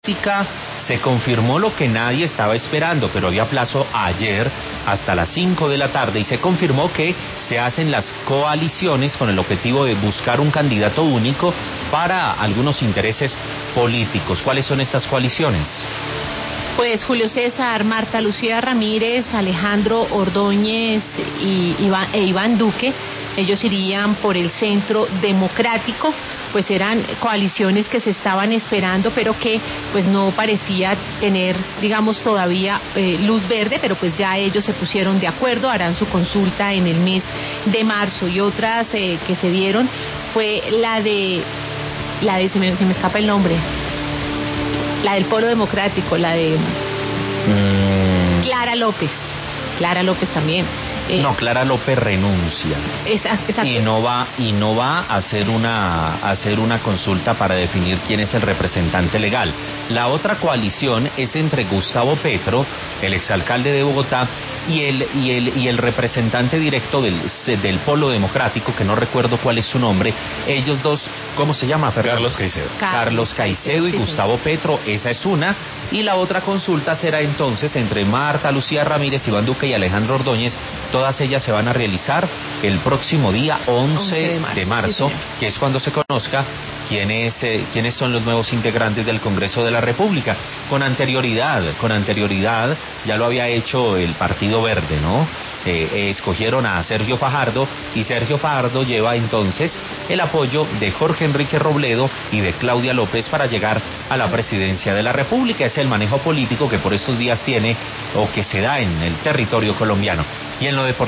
Se confirmó lo que nadie estaba esperando, pero había plazo ayer hasta las 5 de la tarde y se confirmó que se hacen las coaliciones con el objetivo de buscar un candidato único para algunos intereses políticos. ¿Cuáles son estas coaliciones? Pues Julio César, Marta Lucía Ramírez, Alejandro Ordóñez e Iván Duque, ellos irían por el Centro Democrático. Pues eran coaliciones que se estaban esperando, pero que pues no parecía tener, digamos, todavía luz verde, pero pues ya ellos se pusieron de acuerdo, harán su consulta en el mes de marzo. Y otras que se dieron fue la de se me escapa el nombre, la del Polo Democrático, la de Clara López también. No, Clara López renuncia. Exacto. Y no va a hacer una consulta para definir quién es el representante legal. La otra coalición es entre Gustavo Petro, el exalcalde de Bogotá, y el representante directo del Polo Democrático, que no recuerdo cuál es su nombre. Ellos dos, ¿cómo se llama, Fernando? Carlos Caicedo. Carlos Caicedo y sí, Gustavo Petro, esa es una. Y la otra consulta será entonces entre Marta Lucía Ramírez, Iván Duque y Alejandro Ordóñez. Todas ellas se van a realizar el próximo día 11 de marzo, sí, que es cuando se conozca quiénes son los nuevos integrantes del Congreso de la República. Con anterioridad, ya lo había hecho el Partido Verde, ¿no? Escogieron a Sergio Fajardo y Sergio Fajardo lleva entonces el apoyo de Jorge Enrique Robledo y de Claudia López para llegar a la presidencia de la República. Es el manejo político que por estos días tiene o que se da en el territorio colombiano. Y en lo deportivo